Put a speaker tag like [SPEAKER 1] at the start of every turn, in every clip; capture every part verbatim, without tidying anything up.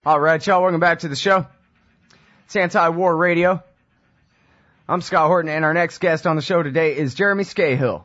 [SPEAKER 1] All right, y'all, welcome back to the show. It's Anti-War Radio. I'm Scott Horton, and our next guest on the show today is Jeremy Scahill,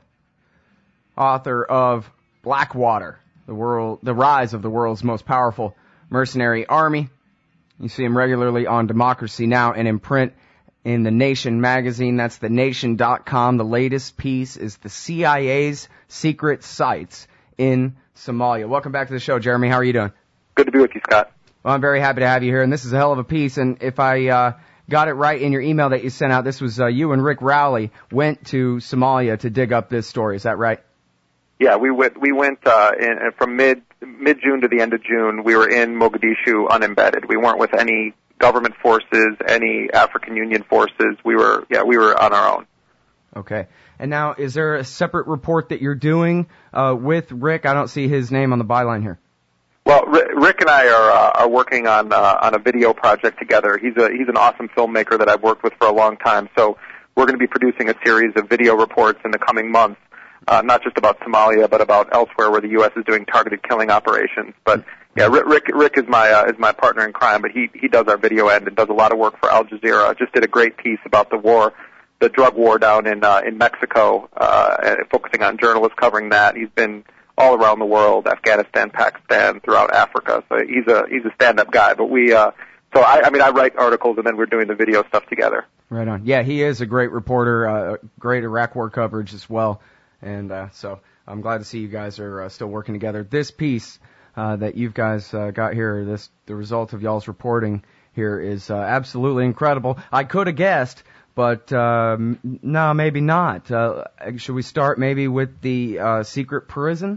[SPEAKER 1] author of Blackwater, the world, the rise of the world's most powerful mercenary army. You see him regularly on Democracy Now! And in print in The Nation magazine. That's the nation dot com. The latest piece is the C I A's secret sites in Somalia. Welcome back to the show, Jeremy. How are you doing?
[SPEAKER 2] Good to be with you, Scott.
[SPEAKER 1] Well, I'm very happy to have you here, and this is a hell of a piece. And if I uh, got it right in your email that you sent out, this was uh, you and Rick Rowley went to Somalia to dig up this story. Is that right?
[SPEAKER 2] Yeah, we went. We went uh, in, from mid mid June to the end of June. We were in Mogadishu unembedded. We weren't with any government forces, any African Union forces. We were, yeah, we were on our own.
[SPEAKER 1] Okay. And now, is there a separate report that you're doing uh, with Rick? I don't see his name on the byline here.
[SPEAKER 2] Well, Rick and I are uh, are working on uh, on a video project together. He's a he's an awesome filmmaker that I've worked with for a long time. So we're going to be producing a series of video reports in the coming months, uh, not just about Somalia, but about elsewhere where the U S is doing targeted killing operations. But yeah, Rick Rick is my uh, is my partner in crime, but he he does our video end and does a lot of work for Al Jazeera. Just did a great piece about the war, the drug war down in uh, in Mexico, uh, focusing on journalists covering that. He's been all around the world, Afghanistan, Pakistan, throughout Africa. So he's a he's a stand-up guy. But we, uh, so I, I mean, I write articles and then we're doing the video stuff together.
[SPEAKER 1] Right on. Yeah, he is a great reporter, uh, great Iraq war coverage as well. And uh, so I'm glad to see you guys are uh, still working together. This piece uh, that you guys uh, got here, this the result of y'all's reporting here is uh, absolutely incredible. I could have guessed, but uh, no, maybe not. Uh, should we start maybe with the uh, secret prison?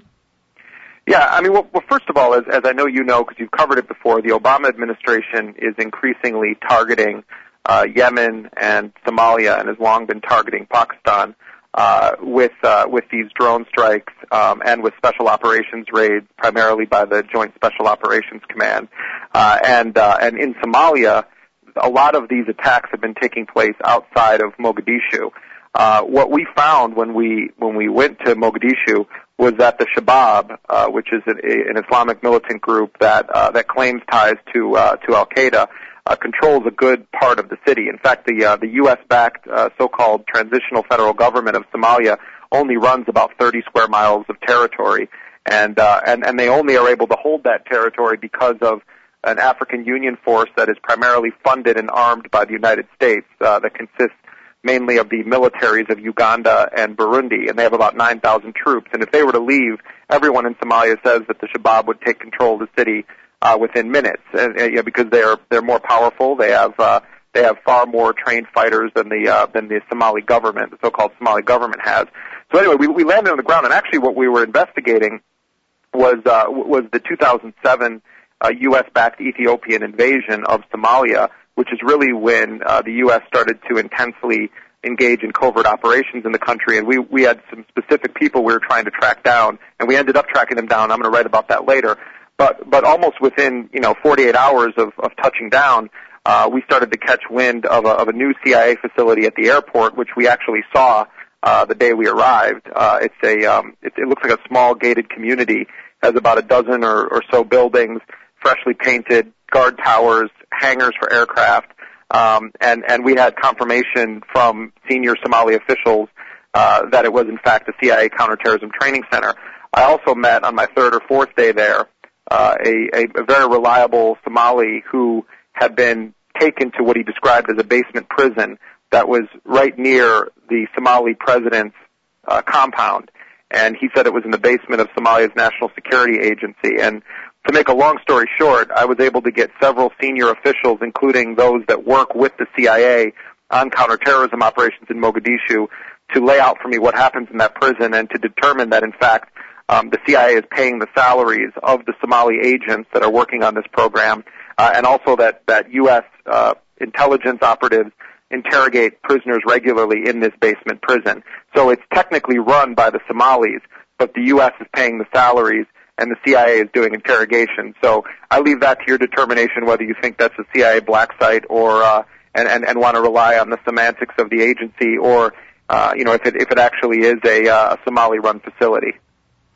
[SPEAKER 2] Yeah, I mean, well, well first of all, as, as I know you know, because you've covered it before, the Obama administration is increasingly targeting uh, Yemen and Somalia, and has long been targeting Pakistan uh, with uh, with these drone strikes um, and with special operations raids, primarily by the Joint Special Operations Command. Uh, and uh, and in Somalia, a lot of these attacks have been taking place outside of Mogadishu. Uh, what we found when we when we went to Mogadishu was that the Shabab, uh, which is an, an Islamic militant group that uh, that claims ties to uh, to Al Qaeda, uh, controls a good part of the city. In fact, the uh, the U S-backed uh, so-called transitional federal government of Somalia only runs about thirty square miles of territory, and uh, and and they only are able to hold that territory because of an African Union force that is primarily funded and armed by the United States, uh, that consists mainly of the militaries of Uganda and Burundi, and they have about nine thousand troops. And if they were to leave, everyone in Somalia says that the Shabab would take control of the city uh, within minutes, and, and, you know, because they are they're more powerful. They have uh, they have far more trained fighters than the uh, than the Somali government, the so-called Somali government has. So anyway, we, we landed on the ground, and actually, what we were investigating was uh, was the two thousand seven uh, U S-backed Ethiopian invasion of Somalia, which is really when uh, the U S started to intensely engage in covert operations in the country. And we, we had some specific people we were trying to track down, and we ended up tracking them down. I'm going to write about that later. But but almost within, you know, forty-eight hours of, of touching down, uh, we started to catch wind of a, of a new C I A facility at the airport, which we actually saw uh, the day we arrived. Uh, it's a um, it, it looks like a small gated community, has about a dozen or, or so buildings, freshly painted, guard towers, hangars for aircraft, um, and, and we had confirmation from senior Somali officials uh, that it was, in fact, a C I A counterterrorism training center. I also met on my third or fourth day there uh, a, a, a very reliable Somali who had been taken to what he described as a basement prison that was right near the Somali president's uh, compound. And he said it was in the basement of Somalia's National Security Agency. And to make a long story short, I was able to get several senior officials, including those that work with the C I A on counterterrorism operations in Mogadishu, to lay out for me what happens in that prison and to determine that, in fact, um, the C I A is paying the salaries of the Somali agents that are working on this program, uh, and also that, that U S uh, intelligence operatives interrogate prisoners regularly in this basement prison. So it's technically run by the Somalis, but the U S is paying the salaries, and the C I A is doing interrogation. So I leave that to your determination whether you think that's a C I A black site or uh, and, and, and want to rely on the semantics of the agency, or uh, you know, if it if it actually is a, uh, a Somali-run facility.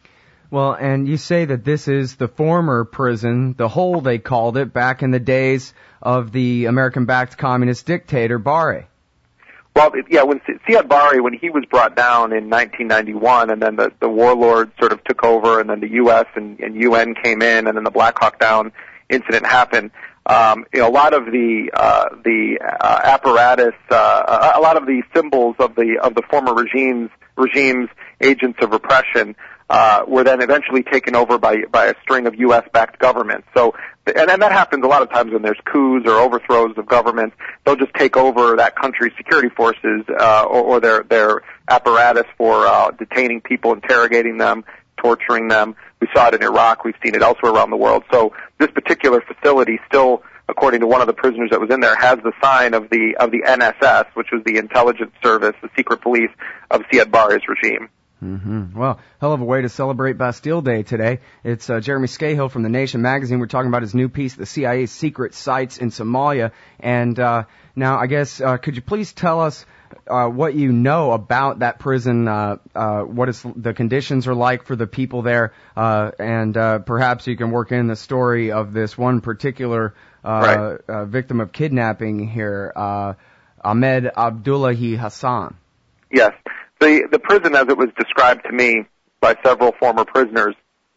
[SPEAKER 1] Well, and you say that this is the former prison, the hole they called it, back in the days of the American-backed communist dictator Barre.
[SPEAKER 2] Well, yeah, when Siad Barre, when he was brought down in nineteen ninety-one, and then the, the warlords sort of took over, and then the U S and, and U N came in, and then the Black Hawk Down incident happened. Um, you know, a lot of the uh, the uh, apparatus, uh, a lot of the symbols of the of the former regimes regimes agents of repression uh, were then eventually taken over by by a string of U S-backed governments. So, and, and that happens a lot of times when there's coups or overthrows of governments. They'll just take over that country's security forces uh, or, or their their apparatus for uh, detaining people, interrogating them, torturing them. We saw it in Iraq. We've seen it elsewhere around the world. So this particular facility still, according to one of the prisoners that was in there, has the sign of the of the N S S, which was the intelligence service, the secret police of Siad Barre's regime.
[SPEAKER 1] Mm-hmm. Well, hell of a way to celebrate Bastille Day today. It's uh, Jeremy Scahill from The Nation magazine. We're talking about his new piece, The C I A's Secret Sites in Somalia. And uh, now, I guess, uh, could you please tell us uh, what you know about that prison, uh, uh, what is the conditions are like for the people there, uh, and uh, perhaps you can work in the story of this one particular uh,
[SPEAKER 2] right.
[SPEAKER 1] uh, victim of kidnapping here, uh, Ahmed Abdullahi Hassan.
[SPEAKER 2] Yes. The the prison, as it was described to me by several former prisoners,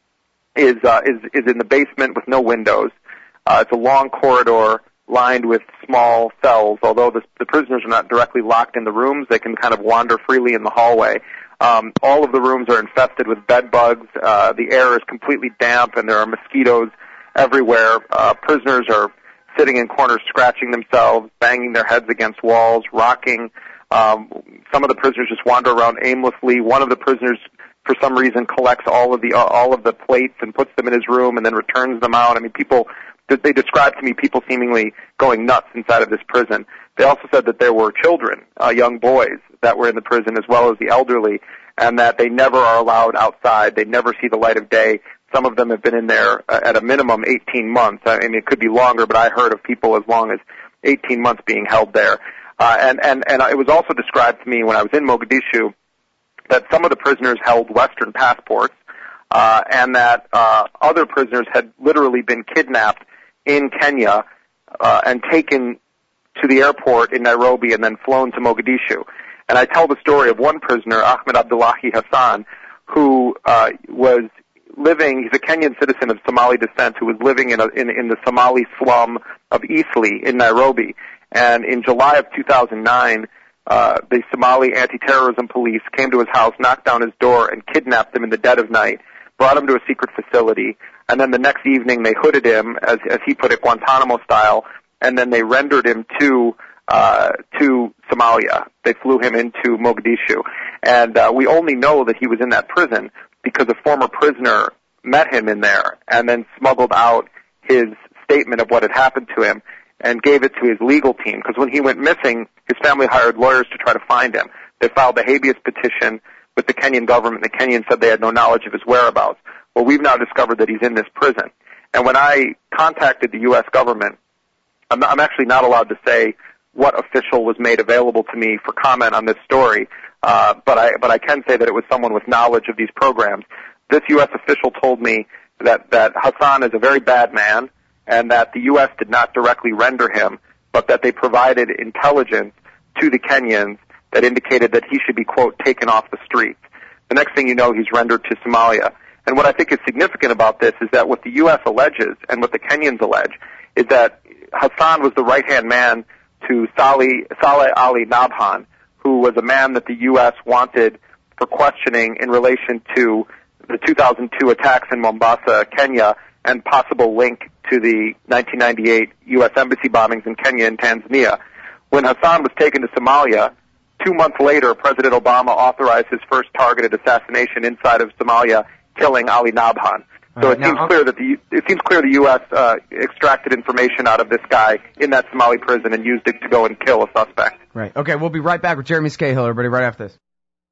[SPEAKER 2] is uh, is is in the basement with no windows. Uh, it's a long corridor lined with small cells. Although the, the prisoners are not directly locked in the rooms, they can kind of wander freely in the hallway. Um, all of the rooms are infested with bed bugs. Uh, the air is completely damp, and there are mosquitoes everywhere. Uh, prisoners are sitting in corners, scratching themselves, banging their heads against walls, rocking. Um, some of the prisoners just wander around aimlessly. One of the prisoners, for some reason, collects all of the uh, all of the plates and puts them in his room and then returns them out. I mean, people, they described to me people seemingly going nuts inside of this prison. They also said that there were children, uh, young boys, that were in the prison as well as the elderly, and that they never are allowed outside. They never see the light of day. Some of them have been in there uh, at a minimum eighteen months. I mean, it could be longer, but I heard of people as long as eighteen months being held there. Uh, and, and, and it was also described to me when I was in Mogadishu that some of the prisoners held Western passports, uh, and that, uh, other prisoners had literally been kidnapped in Kenya, uh, and taken to the airport in Nairobi and then flown to Mogadishu. And I tell the story of one prisoner, Ahmed Abdullahi Hassan, who, uh, was living, he's a Kenyan citizen of Somali descent who was living in a, in, in the Somali slum of Eastleigh in Nairobi. And in July of two thousand nine, uh, the Somali anti-terrorism police came to his house, knocked down his door, and kidnapped him in the dead of night, brought him to a secret facility, and then the next evening they hooded him, as, as he put it, Guantanamo style, and then they rendered him to, uh, to Somalia. They flew him into Mogadishu. And, uh, we only know that he was in that prison because a former prisoner met him in there and then smuggled out his statement of what had happened to him and gave it to his legal team, because when he went missing, his family hired lawyers to try to find him. They filed a habeas petition with the Kenyan government. The Kenyans said they had no knowledge of his whereabouts. Well, we've now discovered that he's in this prison. And when I contacted the U S government, I'm, I'm actually not allowed to say what official was made available to me for comment on this story, uh, but I but I can say that it was someone with knowledge of these programs. This U S official told me that, that Hassan is a very bad man, and that the U S did not directly render him, but that they provided intelligence to the Kenyans that indicated that he should be, quote, taken off the streets. The next thing you know, he's rendered to Somalia. And what I think is significant about this is that what the U S alleges and what the Kenyans allege is that Hassan was the right-hand man to Saleh, Saleh Ali Nabhan, who was a man that the U S wanted for questioning in relation to the two thousand two attacks in Mombasa, Kenya, and possible link to the nineteen ninety-eight U S embassy bombings in Kenya and Tanzania. When Hassan was taken to Somalia, two months later, President Obama authorized his first targeted assassination inside of Somalia, killing Ali Nabhan. So right, it seems clear that the it seems clear the U S uh, extracted information out of this guy in that Somali prison and used it to go and kill a suspect.
[SPEAKER 1] Right. Okay, we'll be right back with Jeremy Scahill, everybody, right after this.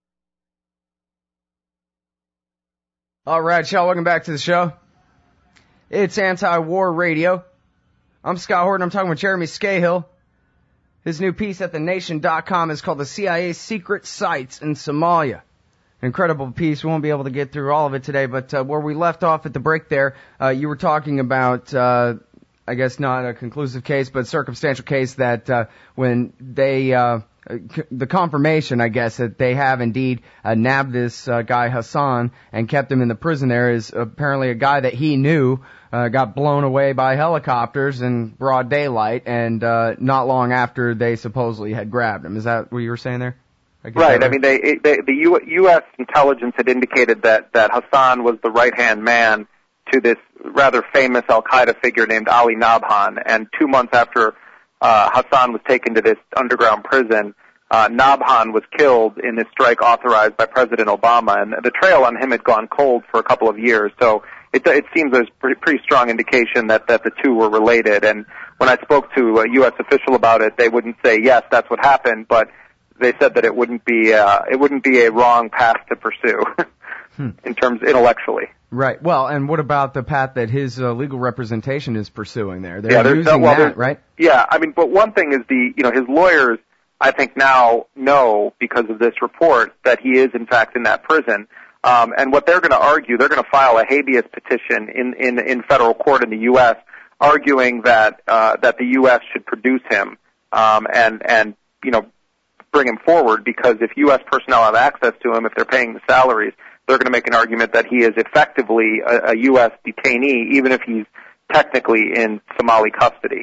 [SPEAKER 1] All right, y'all, welcome back to the show. It's Anti-War Radio. I'm Scott Horton. I'm talking with Jeremy Scahill. His new piece at the nation dot com is called The C I A's Secret Sites in Somalia. incredible piece. We won't be able to get through all of it today, but uh, where we left off at the break there, uh, you were talking about, uh, I guess not a conclusive case, but circumstantial case that uh, when they, uh, the confirmation, I guess, that they have indeed uh, nabbed this uh, guy Hassan and kept him in the prison there is apparently a guy that he knew uh, got blown away by helicopters in broad daylight, and uh, not long after they supposedly had grabbed him. Is that what you were saying there? I
[SPEAKER 2] right. I mean, they, they, the U, U S intelligence had indicated that, that Hassan was the right-hand man to this rather famous Al-Qaeda figure named Ali Nabhan. And two months after uh, Hassan was taken to this underground prison, uh, Nabhan was killed in this strike authorized by President Obama. And the trail on him had gone cold for a couple of years. So it, it seems there's pretty, pretty strong indication that, that the two were related. And when I spoke to a U S official about it, they wouldn't say, yes, that's what happened, but they said that it wouldn't be uh, it wouldn't be a wrong path to pursue hmm. in terms intellectually.
[SPEAKER 1] Right. Well, and what about the path that his uh, legal representation is pursuing there? They're
[SPEAKER 2] yeah,
[SPEAKER 1] using
[SPEAKER 2] well,
[SPEAKER 1] that, right?
[SPEAKER 2] Yeah. I mean, but one thing is the you know his lawyers, I think now know because of this report that he is in fact in that prison. Um, and what they're going to argue, they're going to file a habeas petition in, in in federal court in the U S arguing that uh, that the U S should produce him um, and and you know. bring him forward, because if U S personnel have access to him, if they're paying the salaries, they're going to make an argument that he is effectively a, a U S detainee, even if he's technically in Somali custody.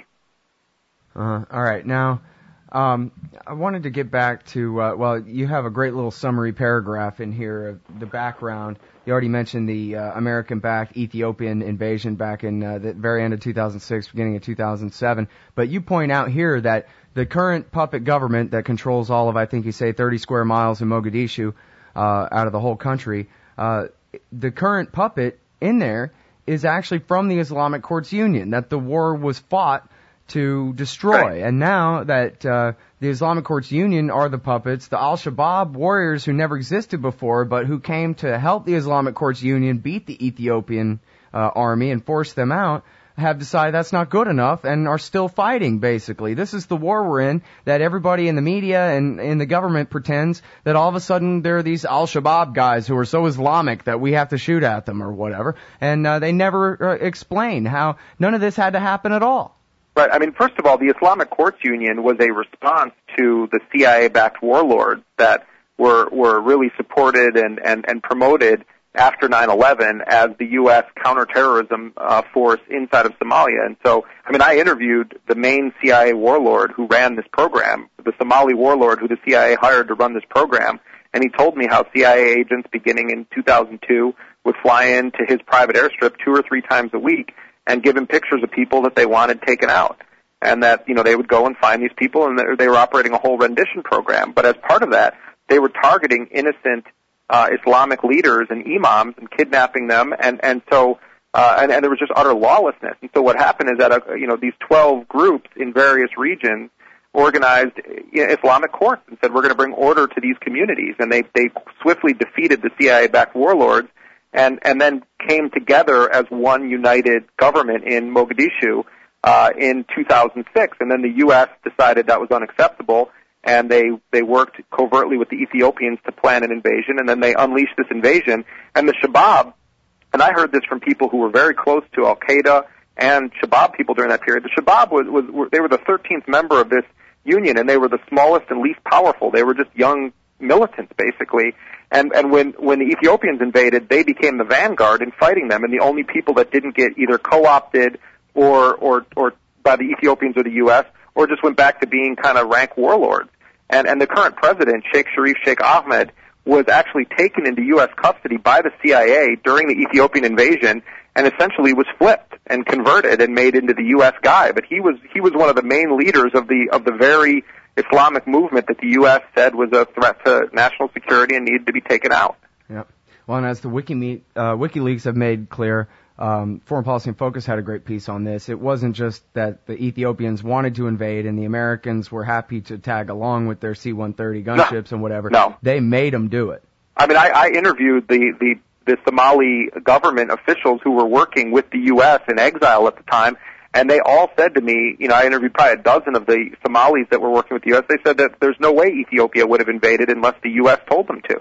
[SPEAKER 1] Uh, all right. Now, um, I wanted to get back to, uh, well, you have a great little summary paragraph in here of the background. You already mentioned the uh, American-backed Ethiopian invasion back in uh, the very end of two thousand six, beginning of two thousand seven. But you point out here that the current puppet government that controls all of, I think you say, thirty square miles in Mogadishu, uh, out of the whole country, uh, the current puppet in there is actually from the Islamic Courts Union, that the war was fought to destroy.
[SPEAKER 2] Right.
[SPEAKER 1] And now that uh, the Islamic Courts Union are the puppets, the Al-Shabaab warriors who never existed before, but who came to help the Islamic Courts Union beat the Ethiopian uh, army and force them out, have decided that's not good enough and are still fighting, basically. This is the war we're in, that everybody in the media and in the government pretends that all of a sudden there are these Al-Shabaab guys who are so Islamic that we have to shoot at them or whatever, and uh, they never uh, explain how none of this had to happen at all.
[SPEAKER 2] Right. I mean, first of all, the Islamic Courts Union was a response to the C I A-backed warlords that were were really supported and, and, and promoted after nine eleven as the U S counterterrorism uh, force inside of Somalia. And so, I mean, I interviewed the main C I A warlord who ran this program, the Somali warlord who the C I A hired to run this program, and he told me how C I A agents beginning in two thousand two would fly into his private airstrip two or three times a week and give him pictures of people that they wanted taken out. And that, you know, they would go and find these people, and they were operating a whole rendition program. But as part of that, they were targeting innocent uh, Islamic leaders and imams and kidnapping them, and, and so, uh, and, and there was just utter lawlessness. And so what happened is that, uh, you know, these twelve groups in various regions organized you know, Islamic courts and said, we're going to bring order to these communities. And they, they swiftly defeated the C I A-backed warlords, and, and then came together as one united government in Mogadishu uh, in two thousand six. And then the U S decided that was unacceptable, and they, they worked covertly with the Ethiopians to plan an invasion, and then they unleashed this invasion. And the Shabab, and I heard this from people who were very close to Al-Qaeda and Shabab people during that period, the Shabab was, was were, they were the thirteenth member of this union, and they were the smallest and least powerful. They were just young militants, basically. And, and when, when the Ethiopians invaded, they became the vanguard in fighting them, and the only people that didn't get either co-opted or, or, or by the Ethiopians or the U S, or just went back to being kind of rank warlords. And, and the current president, Sheikh Sharif Sheikh Ahmed, was actually taken into U S custody by the C I A during the Ethiopian invasion, and essentially was flipped and converted and made into the U S guy. But he was, he was one of the main leaders of the, of the very Islamic movement that the U S said was a threat to national security and needed to be taken out.
[SPEAKER 1] Yep. Well, and as the Wiki, uh, WikiLeaks have made clear, um, Foreign Policy in Focus had a great piece on this. It wasn't just that the Ethiopians wanted to invade and the Americans were happy to tag along with their C one thirty gunships
[SPEAKER 2] no.
[SPEAKER 1] and whatever.
[SPEAKER 2] No.
[SPEAKER 1] They made them do it.
[SPEAKER 2] I mean, I, I interviewed the, the, the Somali government officials who were working with the U S in exile at the time, and they all said to me, you know, I interviewed probably a dozen of the Somalis that were working with the U S. They said that there's no way Ethiopia would have invaded unless the U S told them to.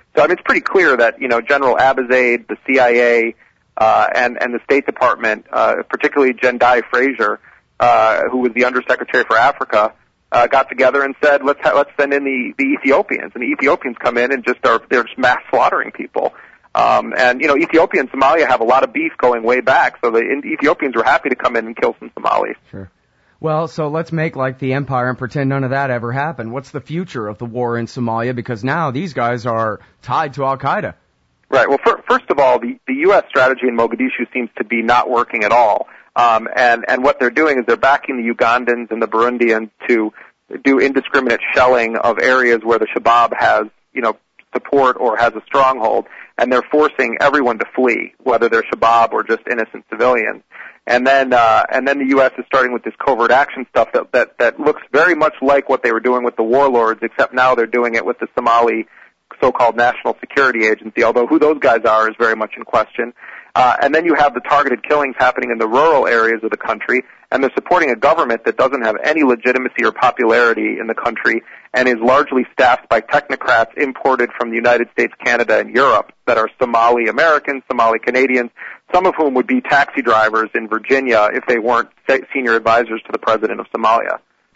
[SPEAKER 2] So I mean, it's pretty clear that, you know, General Abizaid, the C I A, uh, and, and the State Department, uh, particularly Jendai Fraser, uh, who was the Undersecretary for Africa, uh, got together and said, let's ha- let's send in the, the Ethiopians. And the Ethiopians come in and just are, they're just mass slaughtering people. Um, and, you know, Ethiopia and Somalia have a lot of beef going way back, so the Ethiopians were happy to come in and kill some Somalis.
[SPEAKER 1] Sure. Well, so let's make like the empire and pretend none of that ever happened. What's the future of the war in Somalia? Because now these guys are tied to Al-Qaeda.
[SPEAKER 2] Right. Well, for, first of all, the, the U S strategy in Mogadishu seems to be not working at all. Um, and, and what they're doing is they're backing the Ugandans and the Burundians to do indiscriminate shelling of areas where the Shabaab has, you know, support or has a stronghold, and they're forcing everyone to flee, whether they're Shabaab or just innocent civilians. And then, uh, and then the U S is starting with this covert action stuff that, that, that looks very much like what they were doing with the warlords, except now they're doing it with the Somali so-called National Security Agency, although who those guys are is very much in question. Uh, and then you have the targeted killings happening in the rural areas of the country, and they're supporting a government that doesn't have any legitimacy or popularity in the country and is largely staffed by technocrats imported from the United States, Canada, and Europe that are Somali Americans, Somali Canadians, some of whom would be taxi drivers in Virginia if they weren't senior advisors to the president of Somalia.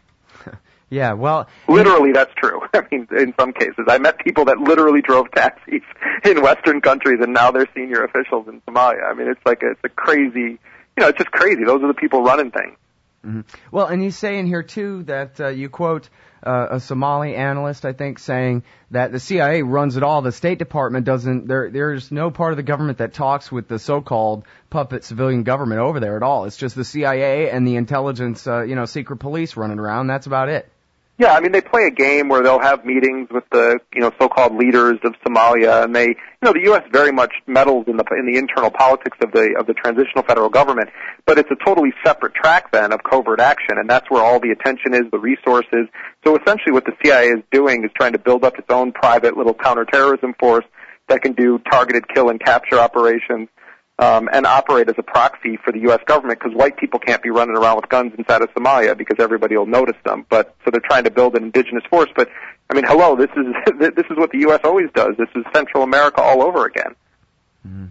[SPEAKER 1] Yeah, well...
[SPEAKER 2] Literally, that's true. I mean, in some cases. I met people that literally drove taxis in Western countries, and now they're senior officials in Somalia. I mean, it's like a, it's a crazy, you know, it's just crazy. Those are the people running things.
[SPEAKER 1] Mm-hmm. Well, and you say in here, too, that uh, you quote uh, a Somali analyst, I think, saying that the C I A runs it all. The State Department doesn't, there, there's no part of the government that talks with the so-called puppet civilian government over there at all. It's just the C I A and the intelligence, uh, you know, secret police running around. That's about it.
[SPEAKER 2] Yeah, I mean, they play a game where they'll have meetings with the, you know, so-called leaders of Somalia, and they, you know, the U S very much meddles in the in the internal politics of the of the transitional federal government, but it's a totally separate track then of covert action, and that's where all the attention is, the resources. So essentially, what the C I A is doing is trying to build up its own private little counterterrorism force that can do targeted kill and capture operations. Um, and operate as a proxy for the U S government, because white people can't be running around with guns inside of Somalia because everybody will notice them. But so they're trying to build an indigenous force. But I mean, hello, this is this is what the U S always does. This is Central America all over again.
[SPEAKER 1] Mm-hmm.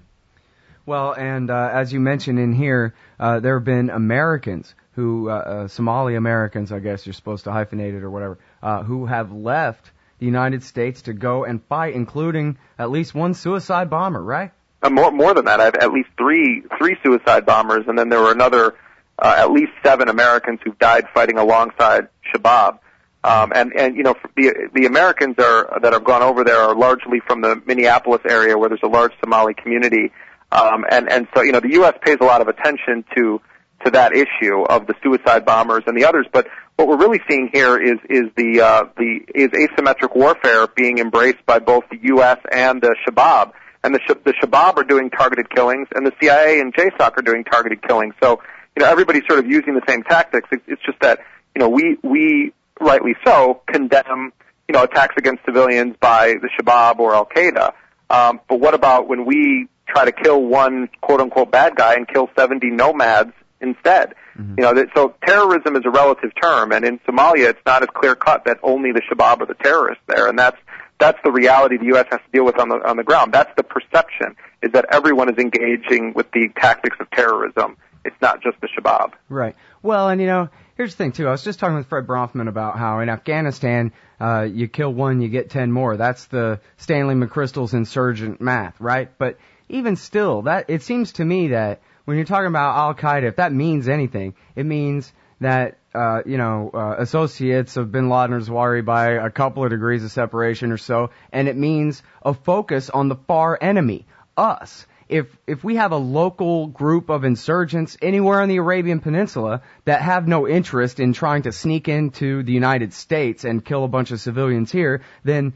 [SPEAKER 1] Well, and uh, as you mentioned in here, uh, there have been Americans who, uh, uh, Somali Americans, I guess you're supposed to hyphenate it or whatever, uh, who have left the United States to go and fight, including at least one suicide bomber, right?
[SPEAKER 2] Uh, more, more than that, I have at least three, three suicide bombers, and then there were another, uh, at least seven Americans who died fighting alongside Shabaab. Um, and, and, you know, the, the Americans are, that have gone over there are largely from the Minneapolis area where there's a large Somali community. Um, and, and so, you know, the U S pays a lot of attention to, to that issue of the suicide bombers and the others. But what we're really seeing here is, is the, uh, the, is asymmetric warfare being embraced by both the U S and the Shabaab. And the, the Shabaab are doing targeted killings, and the C I A and J SOC are doing targeted killings. So, you know, everybody's sort of using the same tactics. It's, it's just that, you know, we, we, rightly so, condemn, you know, attacks against civilians by the Shabaab or Al-Qaeda. Um, but what about when we try to kill one quote-unquote bad guy and kill seventy nomads instead? Mm-hmm. You know, that, so terrorism is a relative term, and in Somalia it's not as clear-cut that only the Shabaab are the terrorists there, and that's That's the reality the U S has to deal with on the on the ground. That's the perception, is that everyone is engaging with the tactics of terrorism. It's not just the Shabaab.
[SPEAKER 1] Right. Well, and you know, here's the thing too. I was just talking with Fred Bronfman about how in Afghanistan, uh, you kill one, you get ten more. That's the Stanley McChrystal's insurgent math, right? But even still, that it seems to me that when you're talking about Al-Qaeda, if that means anything, it means that Uh, you know, uh, associates of bin Laden or Zawahiri by a couple of degrees of separation or so, and it means a focus on the far enemy, us. If if we have a local group of insurgents anywhere on the Arabian Peninsula that have no interest in trying to sneak into the United States and kill a bunch of civilians here, then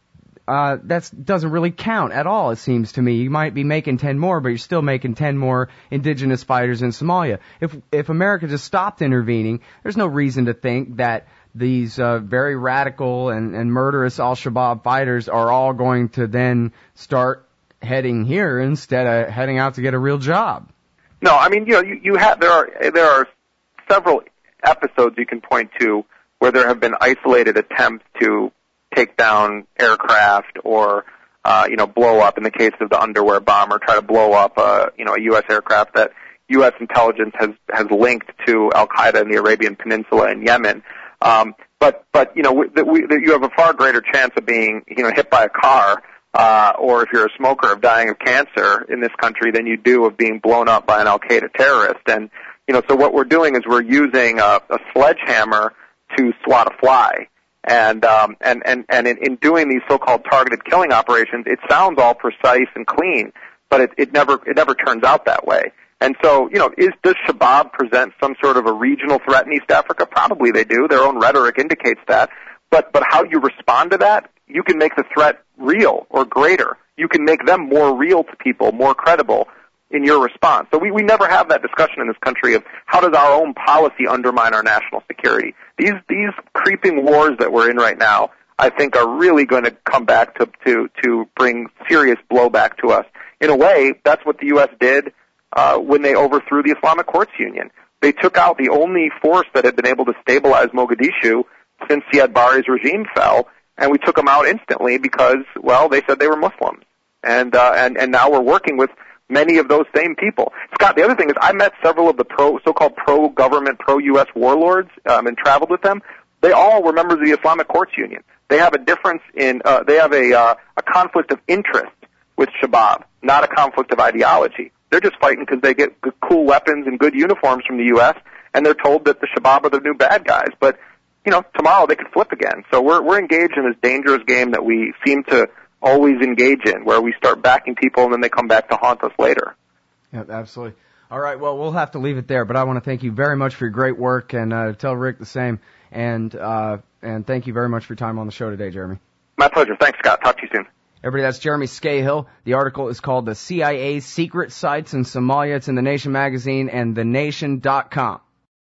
[SPEAKER 1] Uh, that doesn't really count at all, it seems to me. You might be making ten more, but you're still making ten more indigenous fighters in Somalia. If if America just stopped intervening, there's no reason to think that these uh, very radical and, and murderous al-Shabaab fighters are all going to then start heading here instead of heading out to get a real job.
[SPEAKER 2] No, I mean, you know, you, you have there are there are several episodes you can point to where there have been isolated attempts to take down aircraft or uh, you know, blow up, in the case of the underwear bomber, try to blow up, uh, you know, a U S aircraft that U S intelligence has, has linked to Al-Qaeda in the Arabian Peninsula and Yemen. Um, but, but, you know, we, we, you have a far greater chance of being, you know, hit by a car, uh, or if you're a smoker, of dying of cancer in this country than you do of being blown up by an Al-Qaeda terrorist. And, you know, so what we're doing is we're using a, a sledgehammer to swat a fly. And, um, and, and, and in, in doing these so-called targeted killing operations, it sounds all precise and clean, but it, it never, it never turns out that way. And so, you know, is, does Shabaab present some sort of a regional threat in East Africa? Probably they do. Their own rhetoric indicates that. But, but how you respond to that, you can make the threat real or greater. You can make them more real to people, more credible in your response. So we, we never have that discussion in this country of how does our own policy undermine our national security. These, these creeping wars that we're in right now, I think are really going to come back to, to, to bring serious blowback to us. In a way, that's what the U S did Uh, when they overthrew the Islamic Courts Union. They took out the only force that had been able to stabilize Mogadishu since Siad Barre's regime fell, and we took them out instantly because, well, they said they were Muslims. And, uh, and, and now we're working with many of those same people. Scott, the other thing is I met several of the pro, so-called pro-government, pro-U S warlords, um, and traveled with them. They all were members of the Islamic Courts Union. They have a difference in, uh, they have a, uh, a conflict of interest with Shabaab, not a conflict of ideology. They're just fighting because they get good, cool weapons and good uniforms from the U S, and they're told that the Shabaab are the new bad guys. But, you know, tomorrow they could flip again. So we're, we're engaged in this dangerous game that we seem to always engage in, where we start backing people and then they come back to haunt us later.
[SPEAKER 1] Yeah, absolutely. All right, well, we'll have to leave it there, but I want to thank you very much for your great work, and uh, tell Rick the same. And, uh, and thank you very much for your time on the show today, Jeremy.
[SPEAKER 2] My pleasure. Thanks, Scott. Talk to you soon.
[SPEAKER 1] Everybody, that's Jeremy Scahill. The article is called The C I A's Secret Sites in Somalia. It's in The Nation magazine and the nation dot com.